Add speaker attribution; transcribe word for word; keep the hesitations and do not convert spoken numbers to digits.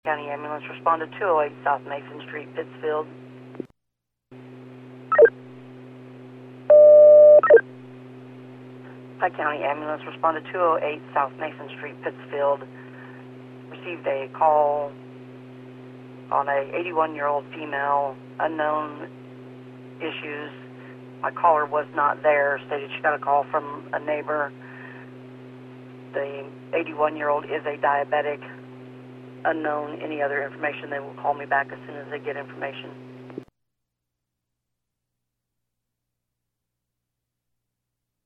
Speaker 1: County Ambulance responded two oh eight South Mason Street, Pittsfield. Pike County Ambulance responded two oh eight South Mason Street, Pittsfield. Received a call on a eighty-one-year-old female, unknown issues. My caller was not there, stated she got a call from a neighbor. The eighty-one-year-old is a diabetic, unknown any other information. They will call me back as soon as they get information.